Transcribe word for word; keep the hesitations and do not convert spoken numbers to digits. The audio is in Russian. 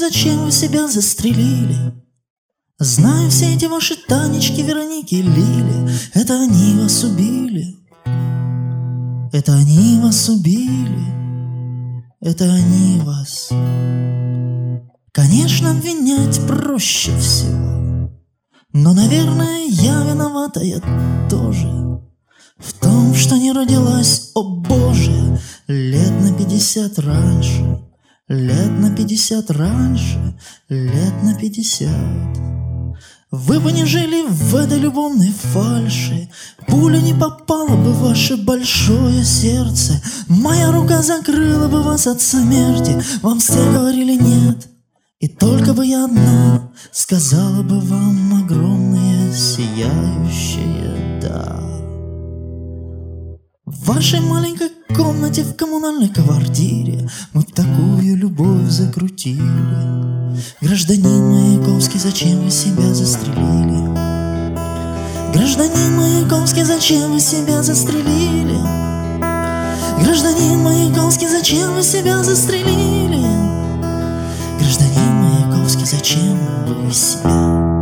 зачем вы себя застрелили? Знаю, все эти ваши Танечки, Вероники, Лили, это они вас убили. Это они вас убили. Это они вас. Конечно, обвинять проще всего, но, наверное, я виновата, я тоже, в том, что не родилась, о боже, лет на пятьдесят раньше, лет на пятьдесят раньше, лет на пятьдесят. Вы бы не жили в этой любовной фальши, пуля не попала бы в ваше большое сердце, моя рука закрыла бы вас от смерти, вам все говорили нет, и только бы я одна сказала бы вам огромное сияющее «да». В вашей маленькой комнате в коммунальной квартире мы такую любовь закрутили. Гражданин Маяковский, зачем вы себя застрелили? Гражданин Маяковский, зачем вы себя застрелили? Гражданин Маяковский, зачем вы себя застрелили? Гражданин Маяковский, зачем вы себя